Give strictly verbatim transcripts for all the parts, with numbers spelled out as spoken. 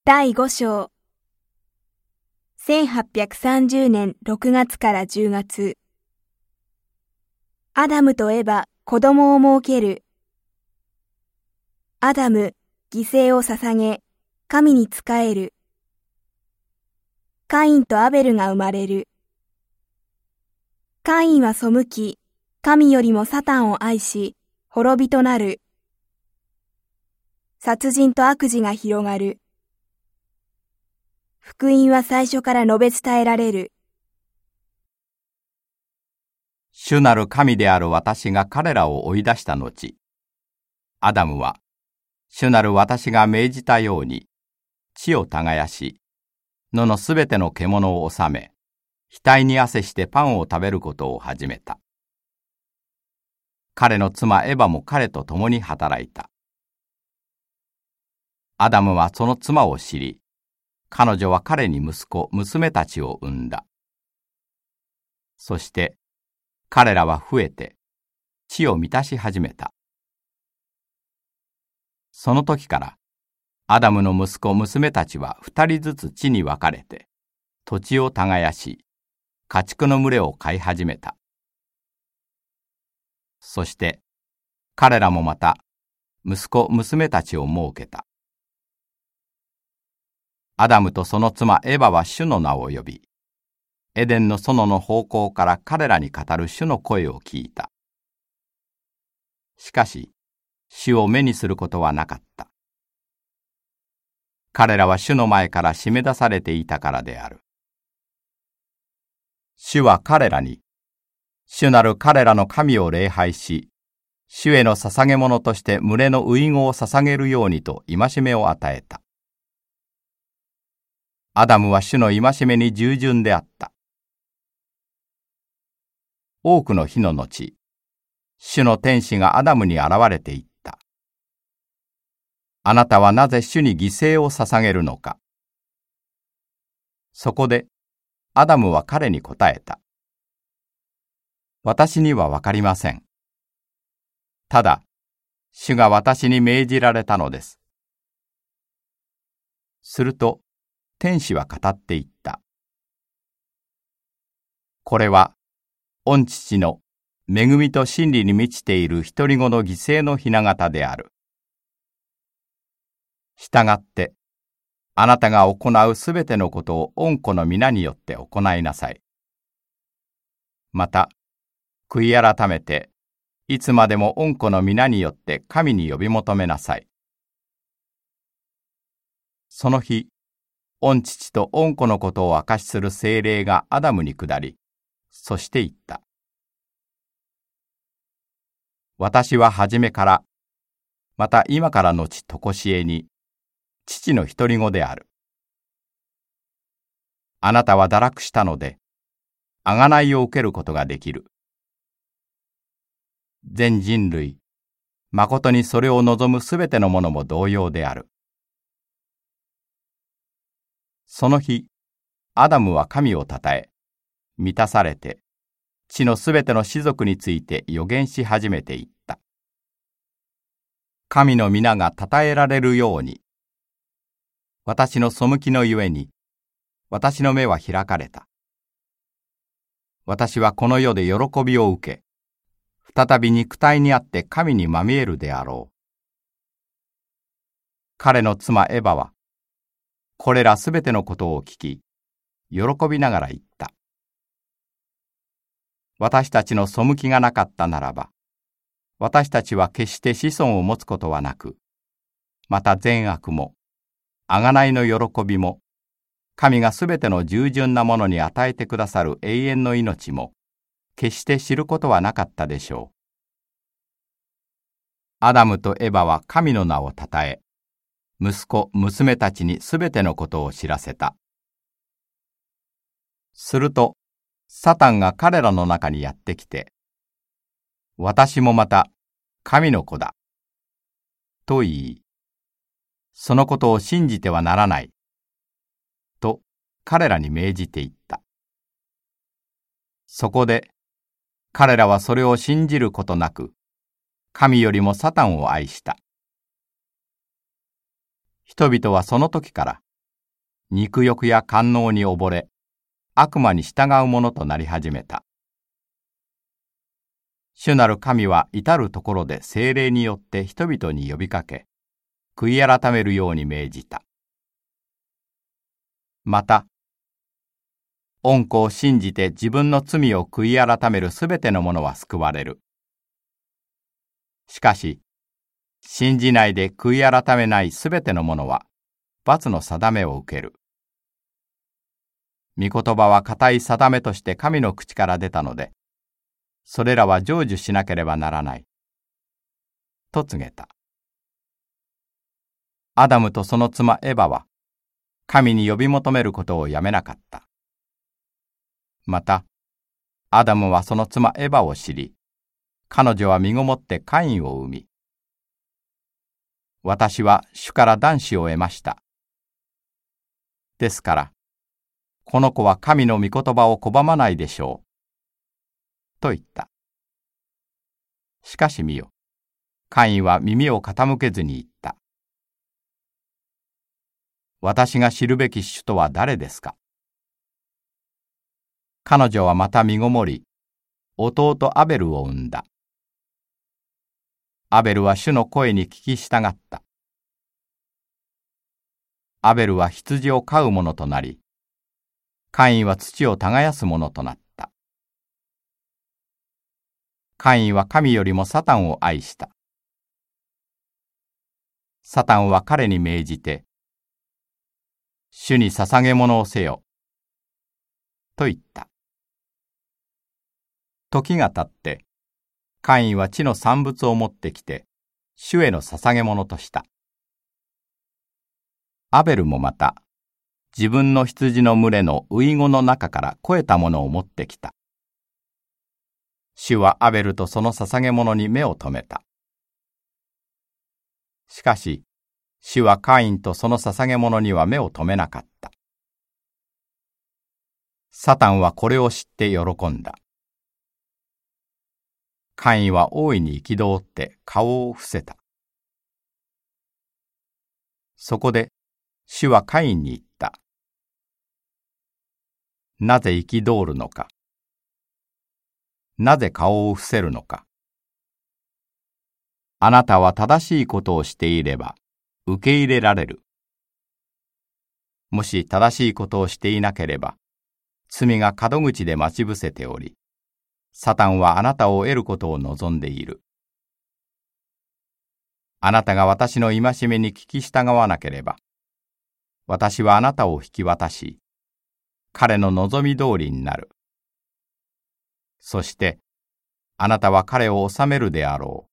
だいご章せんはっぴゃくさんじゅうねんろくがつからじゅうがつアダムとエバ、子供を設ける。アダム、犠牲を捧げ、神に仕える。カインとアベルが生まれる。カインは背き、神よりもサタンを愛し、滅びとなる。殺人と悪事が広がる。福音は最初から述べ伝えられる。 主なる神である私が彼らを追い出した後、アダムは、主なる私が命じたように、地を耕し、野のすべての獣を治め、額に汗してパンを食べることを始めた。彼の妻エバも彼と共に働いた。アダムはその妻を知り、彼女は彼に息子、娘たちを産んだ。そして、彼らは増えて、地を満たし始めた。その時から、アダムの息子、娘たちは二人ずつ地に分かれて、土地を耕し、家畜の群れを飼い始めた。そして、彼らもまた、息子、娘たちを設けた。アダムとその妻エバは主の名を呼び、エデンの園の方向から彼らに語る主の声を聞いた。しかし、主を目にすることはなかった。彼らは主の前から締め出されていたからである。主は彼らに、主なる彼らの神を礼拝し、主への捧げ物として群れの遺語を捧げるようにと戒めを与えた。アダムは主の戒めに従順であった。多くの日の後、主の天使がアダムに現れて言った。あなたはなぜ主に犠牲を捧げるのか。そこで、アダムは彼に答えた。私にはわかりません。ただ、主が私に命じられたのです。すると、天使は語っていった。これは、御父の恵みと真理に満ちている独り子の犠牲の雛形である。したがって、あなたが行うすべてのことを御子の皆によって行いなさい。また、悔い改めて、いつまでも御子の皆によって神に呼び求めなさい。その日、御父と御子のことを証しする聖霊がアダムに下り、そして言った。私は初めから、また今からのちとこしえに、父の独り子である。あなたは堕落したので、贖いを受けることができる。全人類、まことにそれを望むすべてのものも同様である。その日、アダムは神をたたえ、満たされて、地のすべての士族について予言し始めていった。神の皆がたたえられるように、私の背きのゆえに、私の目は開かれた。私はこの世で喜びを受け、再び肉体にあって神にまみえるであろう。彼の妻エバは、これらすべてのことを聞き、喜びながら言った。私たちの背きがなかったならば、私たちは決して子孫を持つことはなく、また善悪も、贖いの喜びも、神がすべての従順なものに与えてくださる永遠の命も、決して知ることはなかったでしょう。アダムとエバは神の名をたたえ、息子、娘たちにすべてのことを知らせた。すると、サタンが彼らの中にやってきて、私もまた神の子だ、と言い、そのことを信じてはならない、と彼らに命じていった。そこで、彼らはそれを信じることなく、神よりもサタンを愛した。人々はその時から肉欲や官能に溺れ、悪魔に従うものとなり始めた。主なる神は至るところで聖霊によって人々に呼びかけ、悔い改めるように命じた。また、恩子を信じて自分の罪を悔い改めるすべての者は救われる。しかし、信じないで悔い改めないすべての者は、罰の定めを受ける。御言葉は固い定めとして神の口から出たので、それらは成就しなければならない。と告げた。アダムとその妻エバは、神に呼び求めることをやめなかった。また、アダムはその妻エバを知り、彼女は身ごもってカインを産み、私は主から男子を得ました。ですから、この子は神の御言葉を拒まないでしょう。と言った。しかし見よ、カインは耳を傾けずに言った。私が知るべき主とは誰ですか。彼女はまた身ごもり、弟アベルを産んだ。アベルは主の声に聞き従った。アベルは羊を飼う者となり、カインは土を耕す者となった。カインは神よりもサタンを愛した。サタンは彼に命じて、主に捧げ物をせよ、と言った。時が経って、カインは地の産物を持ってきて、主への捧げ物とした。アベルもまた、自分の羊の群れのウイゴの中から肥えたものを持ってきた。主はアベルとその捧げ物に目を留めた。しかし、主はカインとその捧げ物には目を留めなかった。サタンはこれを知って喜んだ。カインは大いに憤って顔を伏せた。そこで、主はカインに言った。なぜ憤るのか。なぜ顔を伏せるのか。あなたは正しいことをしていれば、受け入れられる。もし正しいことをしていなければ、罪が門口で待ち伏せており、サタンはあなたを得ることを望んでいる。あなたが私の戒めに聞き従わなければ、私はあなたを引き渡し、彼の望み通りになる。そして、あなたは彼を治めるであろう。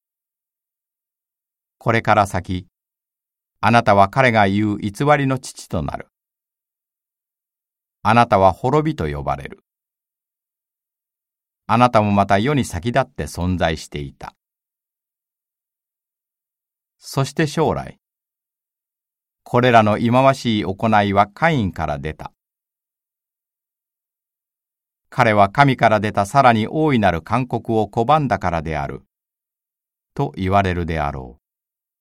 これから先、あなたは彼が言う偽りの父となる。あなたは滅びと呼ばれる。あなたもまた世に先立って存在していた。そして将来、これらの忌まわしい行いはカインから出た。彼は神から出たさらに大いなる勧告を拒んだからである。と言われるであろう。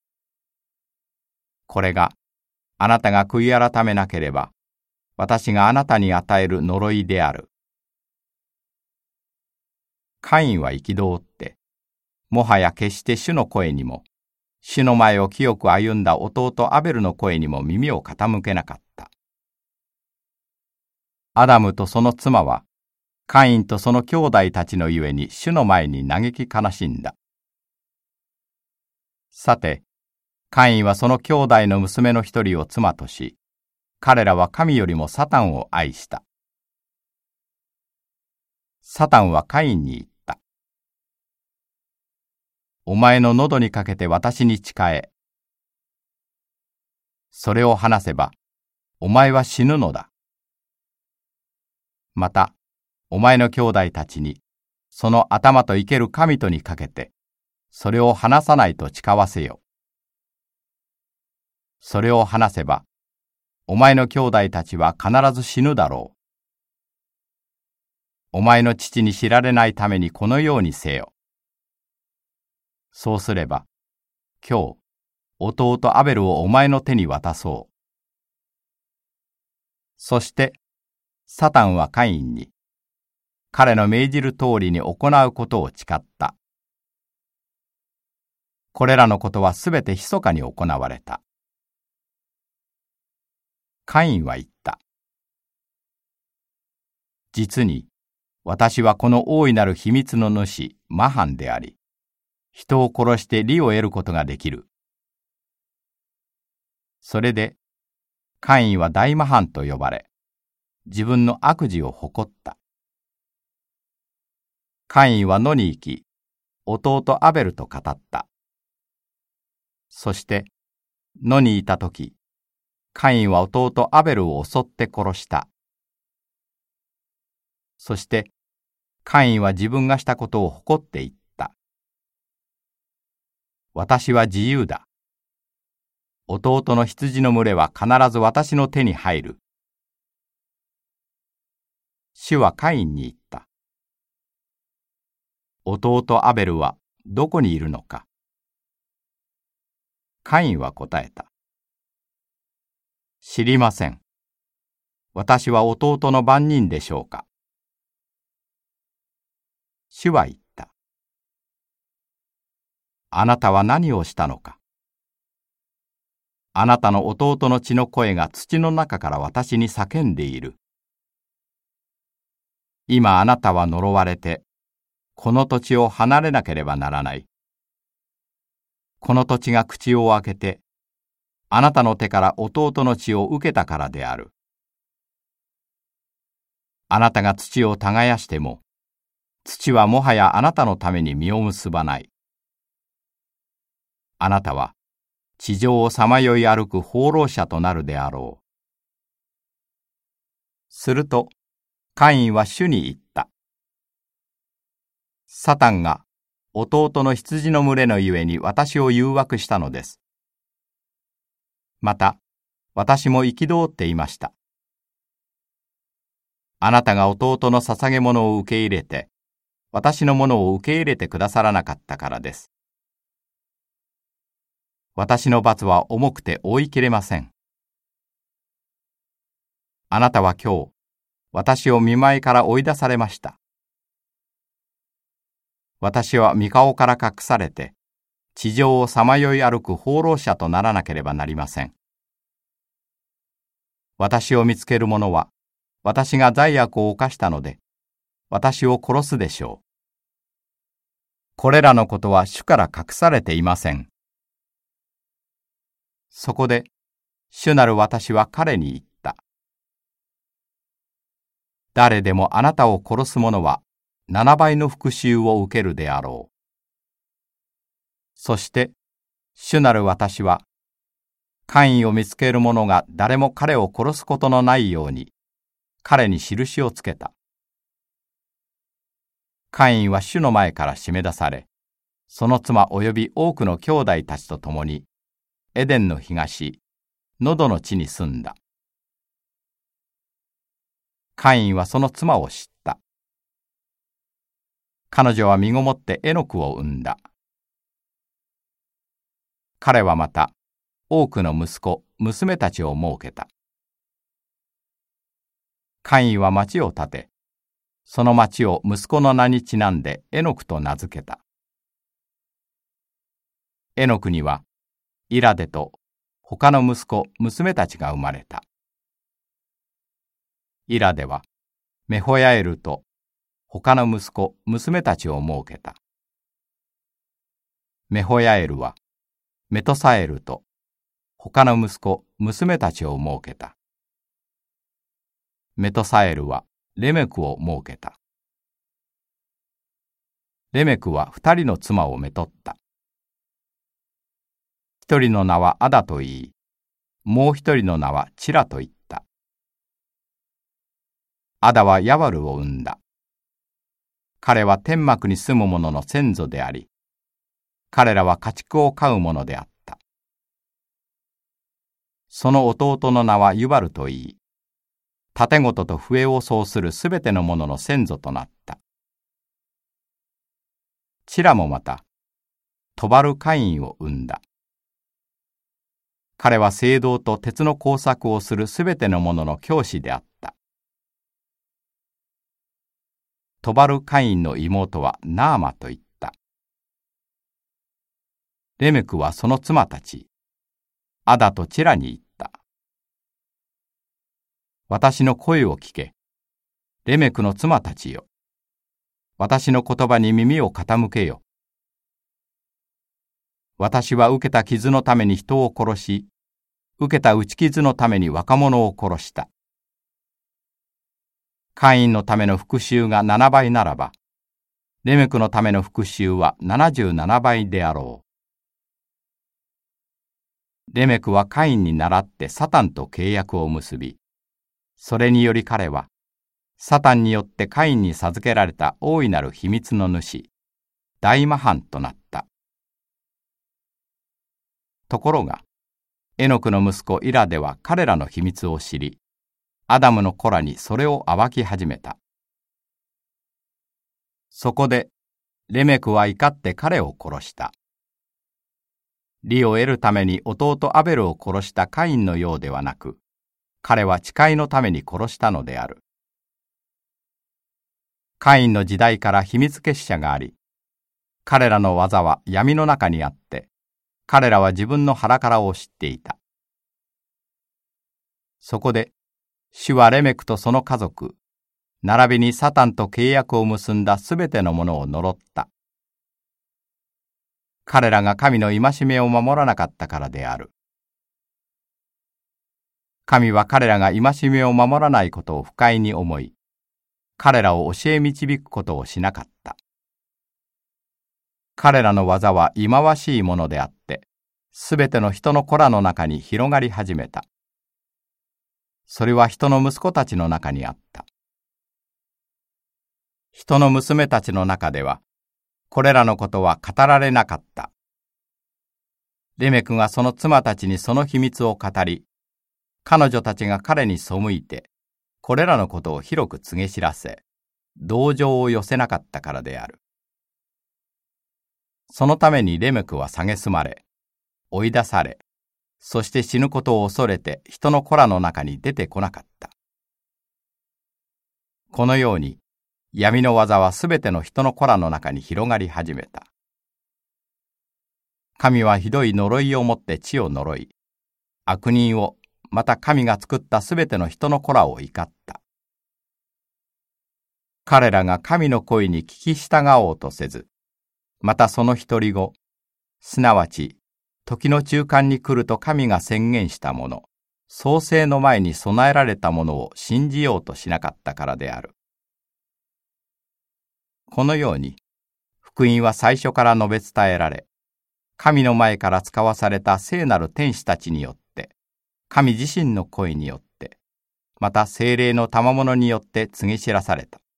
これがあなたが悔い改めなければ、私があなたに与える呪いである。カインは憤って、もはや決して主の声にも、主の前を清く歩んだ弟アベルの声にも耳を傾けなかった。アダムとその妻は、カインとその兄弟たちのゆえに主の前に嘆き悲しんだ。さて、カインはその兄弟の娘の一人を妻とし、彼らは神よりもサタンを愛した。サタンはカインに言った。お前の喉にかけて私に誓え。それを話せば、お前は死ぬのだ。また、お前の兄弟たちに、その頭と生ける神とにかけて、それを話さないと誓わせよ。それを話せば、お前の兄弟たちは必ず死ぬだろう。お前の父に知られないためにこのようにせよ。そうすれば、今日、弟アベルをお前の手に渡そう。 そして、サタンはカインに、彼の命じる通りに行うことを誓った。これらのことはすべて密かに行われた。カインは言った。実に、私はこの大いなる秘密の主、マハンであり、人を殺して利を得ることができる。それで、カインは大マハンと呼ばれ、自分の悪事を誇った。カインは野に行き、弟アベルと語った。そして、野にいたとき、カインは弟アベルを襲って殺した。そして、カインは自分がしたことを誇って言った。私は自由だ。弟の羊の群れは必ず私の手に入る。主はカインに言った。弟アベルはどこにいるのか。カインは答えた。知りません。私は弟の番人でしょうか。主は言った。あなたは何をしたのか。あなたの弟の血の声が土の中から私に叫んでいる。今あなたは呪われて、この土地を離れなければならない。この土地が口を開けて、あなたの手から弟の血を受けたからである。あなたが土を耕しても、土はもはやあなたのために実を結ばない。あなたは地上をさまよい歩く放浪者となるであろう。すると、カインは主に言った。サタンが弟の羊の群れのゆえに私を誘惑したのです。また、私も憤っていました。あなたが弟の捧げ物を受け入れて、私のものを受け入れてくださらなかったからです。私の罰は重くて追いきれません。あなたは今日、私を見舞いから追い出されました。私は御顔から隠されて、地上をさまよい歩く放浪者とならなければなりません。私を見つける者は、私が罪悪を犯したので、私を殺すでしょう。これらのことは主から隠されていません。そこで、主なる私は彼に言った。誰でもあなたを殺す者は、七倍の復讐を受けるであろう。そして、主なる私は、カインを見つける者が誰も彼を殺すことのないように、彼に印をつけた。カインは主の前から締め出され、その妻及び多くの兄弟たちと共に、エデンの東、ノドの地に住んだ。カインはその妻を知った。彼女は身ごもってエノクを産んだ。彼はまた、多くの息子、娘たちを設けた。カインは町を建て、その町を息子の名にちなんでエノクと名付けた。エノクには、イラデと他の息子、娘たちが生まれた。イラデは、メホヤエルと他の息子、娘たちを設けた。メホヤエルは、メトサエルと他の息子、娘たちを設けた。メトサエルはレメクを設けた。レメクは二人の妻をめとった。一人の名はアダと言い、もう一人の名はチラと言った。アダはヤワルを生んだ。彼は天幕に住む者の先祖であり、彼らは家畜を飼う者であった。その弟の名はユバルと言い、盾事と笛を奏するすべての者の先祖となった。チラもまた、トバルカインを生んだ。 彼は聖堂と鉄の工作をするすべてのものの教師であった。トバルカインの妹はナーマと言った。レメクはその妻たち、アダとチラに言った。私の声を聞け、レメクの妻たちよ。私の言葉に耳を傾けよ。私は受けた傷のために人を殺し、受けた打ち傷のために若者を殺した。カインのための復讐がななばいならば、レメクのための復讐はななじゅうななばいであろう。レメクはカインに倣ってサタンと契約を結び、それにより彼は、サタンによってカインに授けられた大いなる秘密の主、大魔犯となった。ところが、エノクの息子イラでは彼らの秘密を知り、アダムの子らにそれを暴き始めた。そこで、レメクは怒って彼を殺した。利を得るために弟アベルを殺したカインのようではなく、彼は誓いのために殺したのである。カインの時代から秘密結社があり、彼らの技は闇の中にあって、彼らは自分の腹からを知っていた。そこで、主はレメクとその家族、並びにサタンと契約を結んだすべてのものを呪った。彼らが神の戒めを守らなかったからである。神は彼らが戒めを守らないことを不快に思い、彼らを教え導くことをしなかった。彼らの技は忌まわしいものであって、すべての人の子らの中に広がり始めた。それは人の息子たちの中にあった。人の娘たちの中では、これらのことは語られなかった。レメクがその妻たちにその秘密を語り、彼女たちが彼に背いて、これらのことを広く告げ知らせ、同情を寄せなかったからである。そのためにレメクは蔑まれ、追い出され、そして死ぬことを恐れて人の子らの中に出てこなかった。このように、闇の技はすべての人の子らの中に広がり始めた。神はひどい呪いをもって地を呪い、悪人を、また神が作ったすべての人の子らを怒った。彼らが神の声に聞き従おうとせず、またその独り子、すなわち、時の中間に来ると神が宣言したもの、創世の前に備えられたものを信じようとしなかったからである。このように、福音は最初から述べ伝えられ、神の前から使わされた聖なる天使たちによって、神自身の声によって、また聖霊の賜物によって告げ知らされた。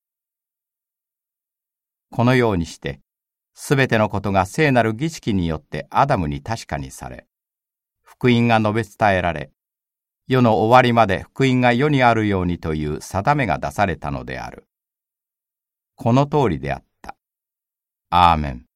このようにして、すべてのことが聖なる儀式によってアダムに確かにされ、福音が述べ伝えられ、世の終わりまで福音が世にあるようにという定めが出されたのである。この通りであった。アーメン。